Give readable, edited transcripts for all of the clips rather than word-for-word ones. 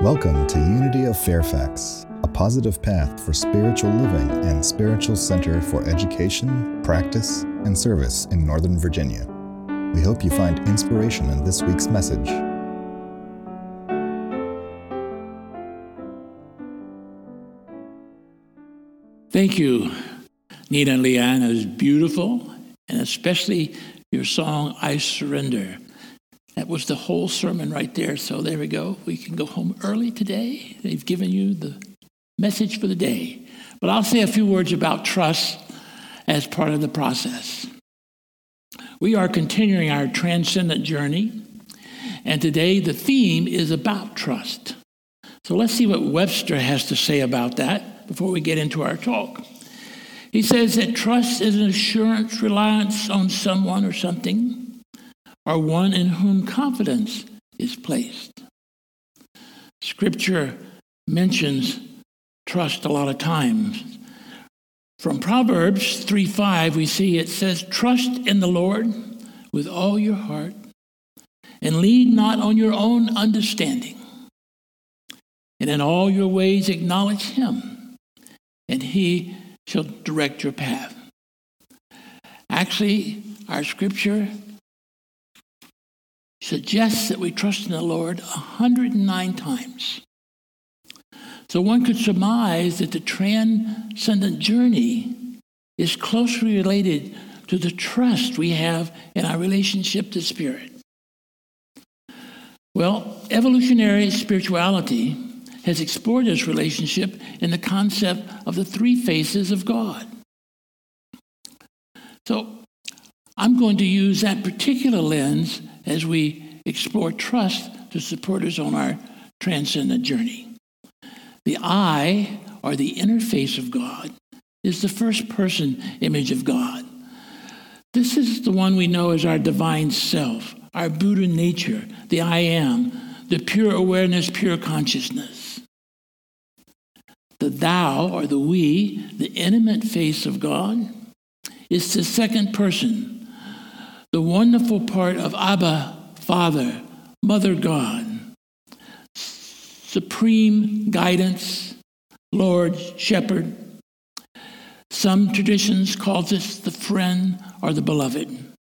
Welcome to Unity of Fairfax, a positive path for spiritual living and spiritual center for education, practice, and service in Northern Virginia. We hope you find inspiration in this week's message. Thank you, Nina and Leanne. It was beautiful, and especially your song, I Surrender. That was the whole sermon right there. So there we go. We can go home early today. They've given you the message for the day. But I'll say a few words about trust as part of the process. We are continuing our transcendent journey, and today the theme is about trust. So let's see what Webster has to say about that before we get into our talk. He says that trust is an assurance, reliance on someone or something, or one in whom confidence is placed. Scripture mentions trust a lot of times. From Proverbs 3:5, we see it says, "Trust in the Lord with all your heart, and lean not on your own understanding. And in all your ways acknowledge him, and he shall direct your path." Actually, our scripture suggests that we trust in the Lord 109 times. So one could surmise that the transcendent journey is closely related to the trust we have in our relationship to Spirit. Well, evolutionary spirituality has explored this relationship in the concept of the three faces of God. So I'm going to use that particular lens as we explore trust to support us on our transcendent journey. The I, or the inner face of God, is the first person image of God. This is the one we know as our divine self, our Buddha nature, the I am, the pure awareness, pure consciousness. The thou, or the we, the intimate face of God, is the second person, the wonderful part of Abba, Father, Mother God, supreme guidance, Lord, Shepherd. Some traditions call this the friend or the beloved.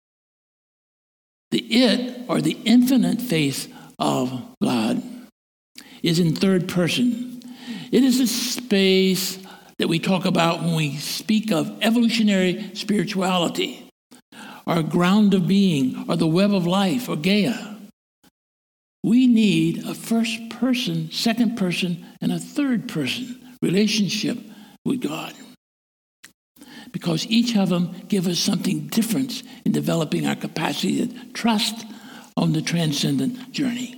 The it, or the infinite face of God, is in third person. It is a space that we talk about when we speak of evolutionary spirituality, our ground of being, or the web of life, or Gaia. We need a first person, second person, and a third person relationship with God, because each of them give us something different in developing our capacity to trust on the transcendent journey.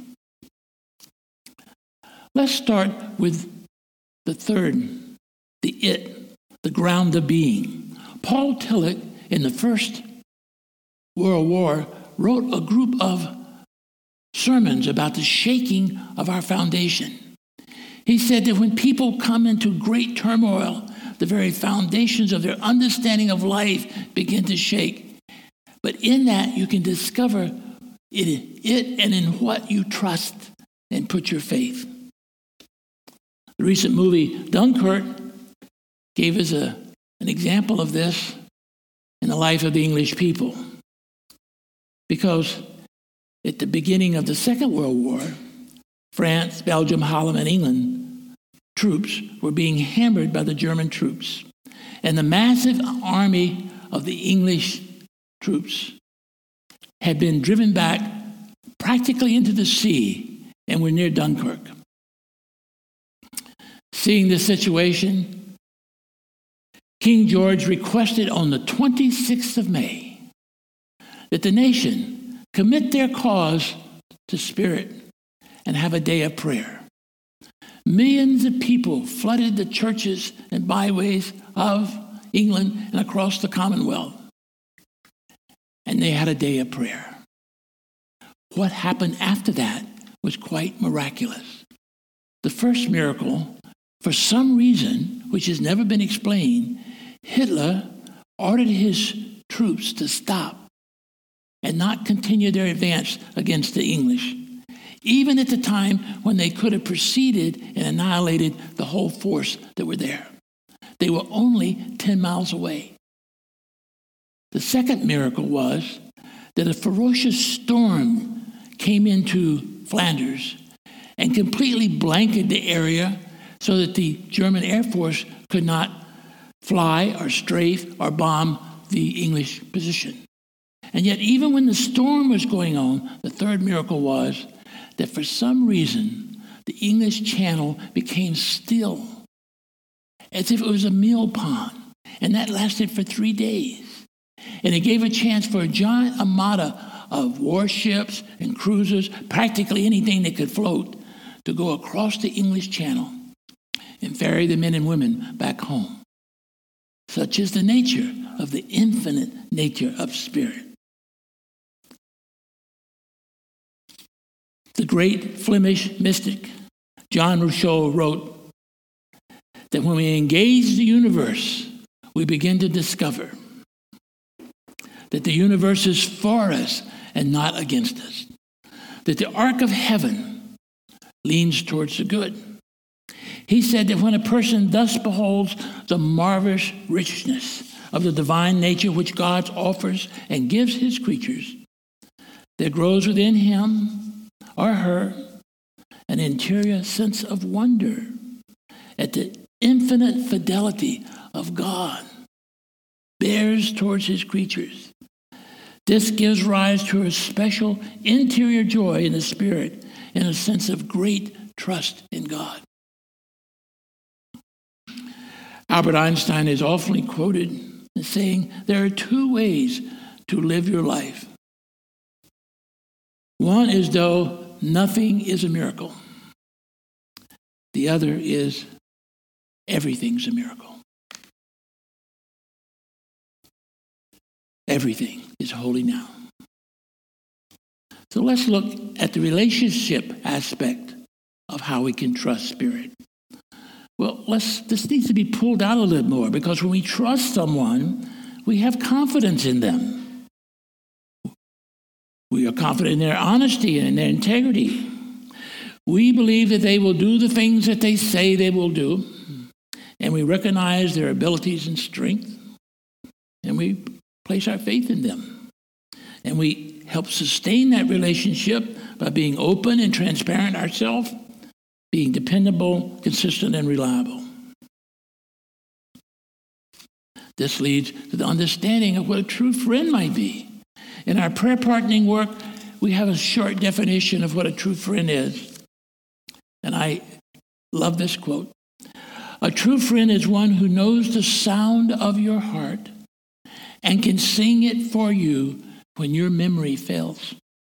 Let's start with the third, the it, the ground of being. Paul Tillich, in the First World War, wrote a group of sermons about the shaking of our foundation. He said that when people come into great turmoil, the very foundations of their understanding of life begin to shake. But in that, you can discover it and in what you trust and put your faith. The recent movie Dunkirk gave us an example of this in the life of the English people. Because at the beginning of the Second World War, France, Belgium, Holland, and England troops were being hammered by the German troops. And the massive army of the English troops had been driven back practically into the sea and were near Dunkirk. Seeing this situation, King George requested on the 26th of May that the nation commit their cause to Spirit and have a day of prayer. Millions of people flooded the churches and byways of England and across the Commonwealth, and they had a day of prayer. What happened after that was quite miraculous. The first miracle, for some reason, which has never been explained, Hitler ordered his troops to stop and not continue their advance against the English. even at the time when they could have proceeded and annihilated the whole force that were there. They were only 10 miles away. The second miracle was that a ferocious storm came into Flanders and completely blanketed the area so that the German Air Force could not fly or strafe or bomb the English position. And yet, even when the storm was going on, the third miracle was that for some reason, the English Channel became still, as if it was a mill pond. And that lasted for 3 days. And it gave a chance for a giant armada of warships and cruisers, practically anything that could float, to go across the English Channel and ferry the men and women back home. Such is the nature of the infinite nature of spirit. The great Flemish mystic John Rousseau wrote that when we engage the universe, we begin to discover that the universe is for us and not against us, that the arc of heaven leans towards the good. He said that when a person thus beholds the marvelous richness of the divine nature which God offers and gives his creatures, there grows within him or her an interior sense of wonder at the infinite fidelity of God bears towards his creatures. This gives rise to a special interior joy in the spirit and a sense of great trust in God. Albert Einstein is often quoted as saying, there are two ways to live your life. One is though nothing is a miracle. The other is everything's a miracle. Everything is holy now. So let's look at the relationship aspect of how we can trust spirit. Well, this needs to be pulled out a little more, because when we trust someone, we have confidence in them. We are confident in their honesty and in their integrity. We believe that they will do the things that they say they will do, and we recognize their abilities and strength, and we place our faith in them. And we help sustain that relationship by being open and transparent ourselves, being dependable, consistent, and reliable. This leads to the understanding of what a true friend might be. In our prayer partnering work, we have a short definition of what a true friend is. And I love this quote. A true friend is one who knows the sound of your heart and can sing it for you when your memory fails.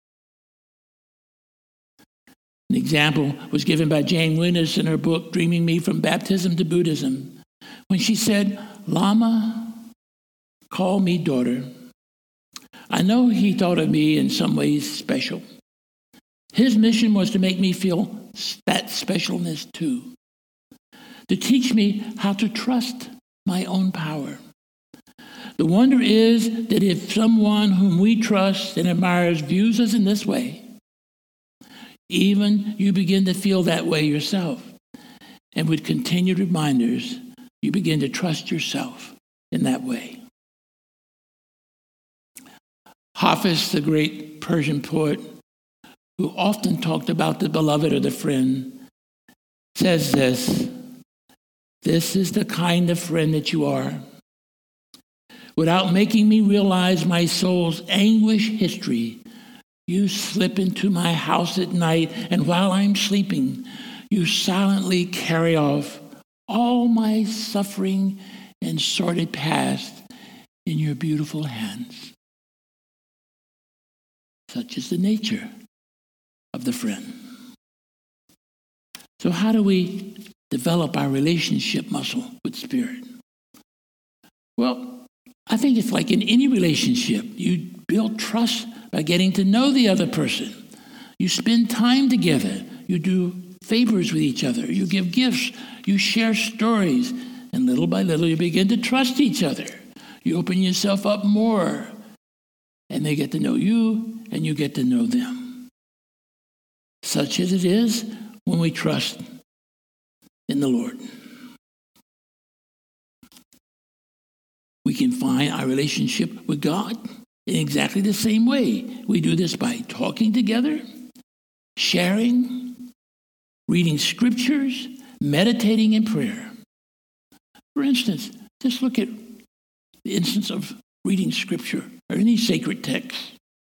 An example was given by Jane Winnes in her book, Dreaming Me from Baptism to Buddhism, when she said, Lama, call me daughter. I know he thought of me in some ways special. His mission was to make me feel that specialness too, to teach me how to trust my own power. The wonder is that if someone whom we trust and admire views us in this way, even you begin to feel that way yourself. And with continued reminders, you begin to trust yourself in that way. Hafiz, the great Persian poet, who often talked about the beloved or the friend, says this: this is the kind of friend that you are. Without making me realize my soul's anguish history, you slip into my house at night, and while I'm sleeping, you silently carry off all my suffering and sordid past in your beautiful hands. Such is the nature of the friend. So how do we develop our relationship muscle with spirit? Well, I think it's like in any relationship. You build trust by getting to know the other person. You spend time together. You do favors with each other. You give gifts. You share stories. And little by little, you begin to trust each other. You open yourself up more. And they get to know you, and you get to know them. such as it is when we trust in the Lord. We can find our relationship with God in exactly the same way. We do this by talking together, sharing, reading scriptures, meditating in prayer. For instance, just look at the instance of reading scripture or any sacred text.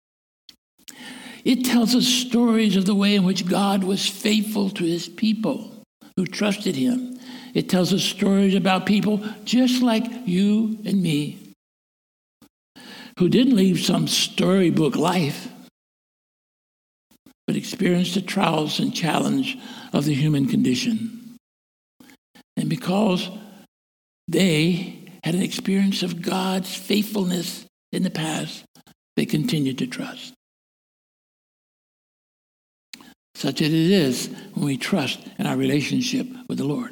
It tells us stories of the way in which God was faithful to his people who trusted him. It tells us stories about people just like you and me who didn't live some storybook life, but experienced the trials and challenge of the human condition. And because they had an experience of God's faithfulness in the past, they continued to trust. Such as it is when we trust in our relationship with the Lord.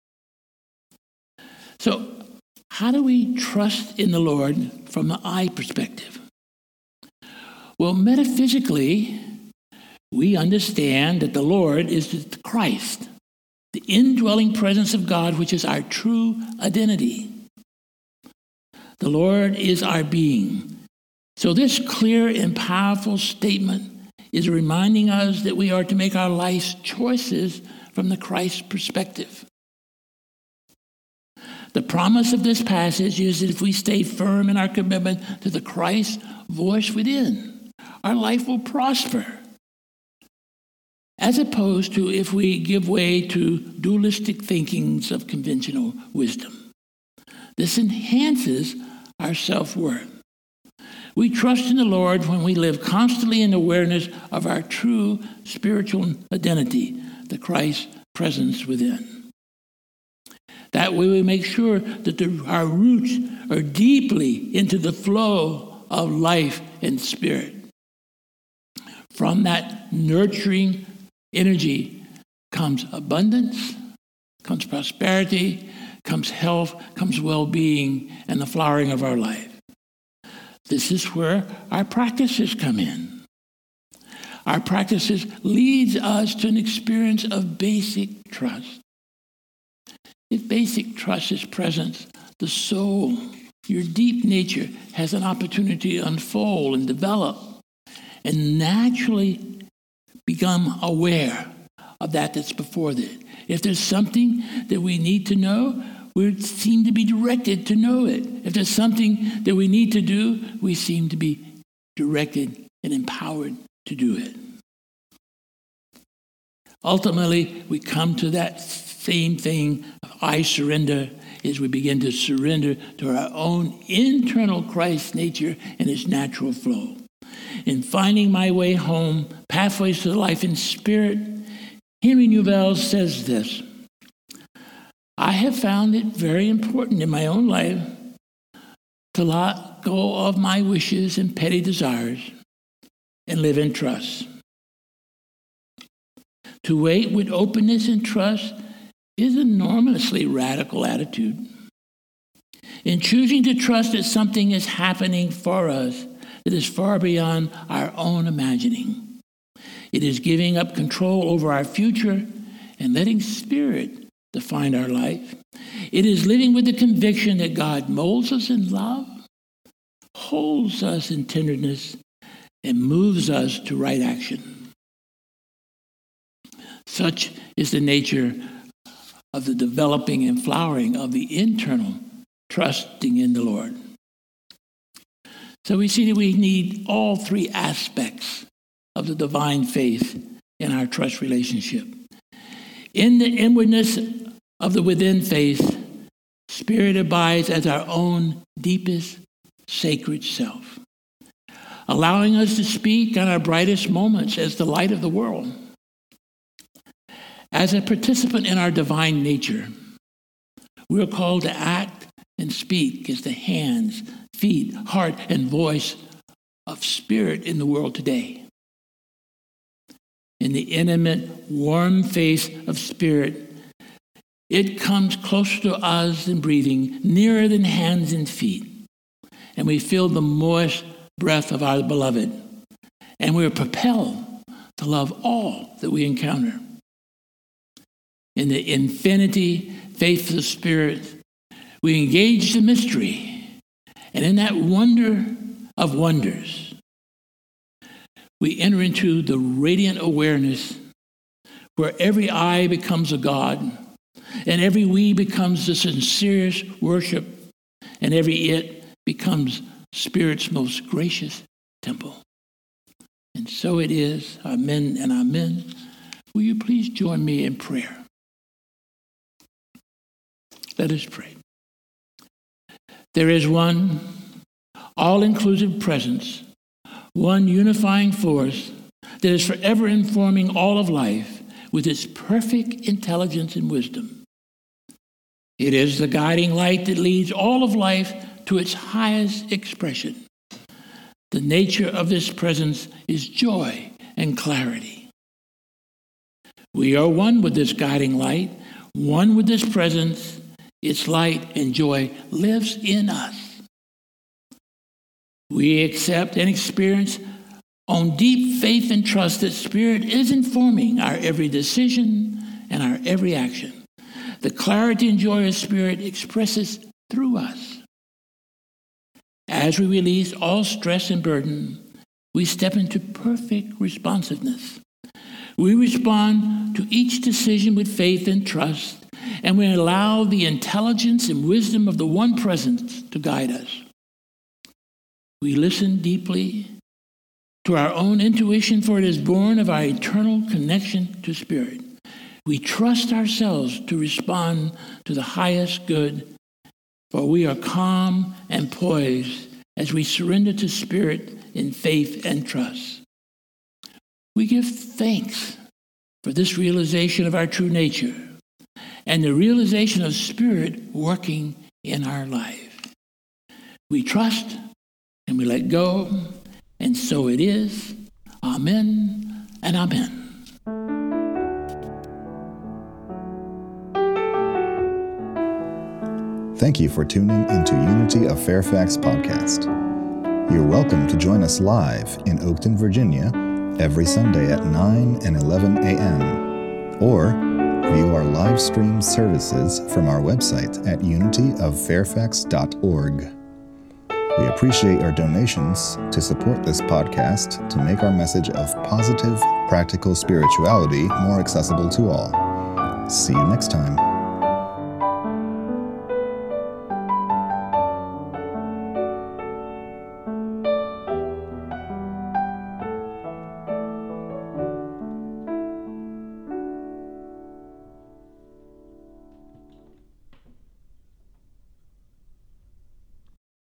So, how do we trust in the Lord from the I perspective? Well, metaphysically, we understand that the Lord is the Christ, the indwelling presence of God, which is our true identity. The Lord is our being. So this clear and powerful statement is reminding us that we are to make our life's choices from the Christ perspective. The promise of this passage is that if we stay firm in our commitment to the Christ voice within, our life will prosper. As opposed to if we give way to dualistic thinkings of conventional wisdom. This enhances our self-worth. We trust in the Lord when we live constantly in awareness of our true spiritual identity, the Christ presence within. That way we make sure that our roots are deeply into the flow of life and spirit. From that nurturing energy comes abundance, comes prosperity, comes health, comes well-being, and the flowering of our life. This is where our practices come in. Our practices leads us to an experience of basic trust. If basic trust is present, the soul, your deep nature, has an opportunity to unfold and develop and naturally become aware of that's before it. If there's something that we need to know, we seem to be directed to know it. If there's something that we need to do, we seem to be directed and empowered to do it. Ultimately, we come to that same thing of I surrender as we begin to surrender to our own internal Christ nature and its natural flow. In finding my way home, pathways to life in spirit, Henry Newell says this: I have found it very important in my own life to let go of my wishes and petty desires and live in trust. To wait with openness and trust is an enormously radical attitude. In choosing to trust that something is happening for us that is far beyond our own imagining. It is giving up control over our future and letting Spirit define our life. It is living with the conviction that God molds us in love, holds us in tenderness, and moves us to right action. Such is the nature of the developing and flowering of the internal trusting in the Lord. So we see that we need all three aspects of the divine faith in our trust relationship. In the inwardness of the within faith, Spirit abides as our own deepest sacred self, allowing us to speak on our brightest moments as the light of the world. As a participant in our divine nature, we are called to act and speak as the hands, feet, heart, and voice of Spirit in the world today. In the intimate, warm face of Spirit, it comes closer to us than breathing, nearer than hands and feet. And we feel the moist breath of our beloved. And we are propelled to love all that we encounter. In the infinity, faith of the Spirit, we engage the mystery, and in that wonder of wonders, we enter into the radiant awareness where every I becomes a God, and every we becomes the sincerest worship, and every it becomes Spirit's most gracious temple. And so it is. Amen and amen. Will you please join me in prayer? Let us pray. There is one all-inclusive presence, one unifying force that is forever informing all of life with its perfect intelligence and wisdom. It is the guiding light that leads all of life to its highest expression. The nature of this presence is joy and clarity. We are one with this guiding light, one with this presence. Its light and joy lives in us. We accept and experience on deep faith and trust that Spirit is informing our every decision and our every action. The clarity and joy of Spirit expresses through us. As we release all stress and burden, we step into perfect responsiveness. We respond to each decision with faith and trust, and we allow the intelligence and wisdom of the one presence to guide us. We listen deeply to our own intuition, for it is born of our eternal connection to Spirit. We trust ourselves to respond to the highest good, for we are calm and poised as we surrender to Spirit in faith and trust. We give thanks for this realization of our true nature and the realization of Spirit working in our life. We trust and we let go, and so it is. Amen and amen. Thank you for tuning into Unity of Fairfax podcast. You're welcome to join us live in Oakton, Virginia, every Sunday at 9 and 11 a.m., or view our live stream services from our website at unityoffairfax.org. We appreciate your donations to support this podcast to make our message of positive, practical spirituality more accessible to all. See you next time.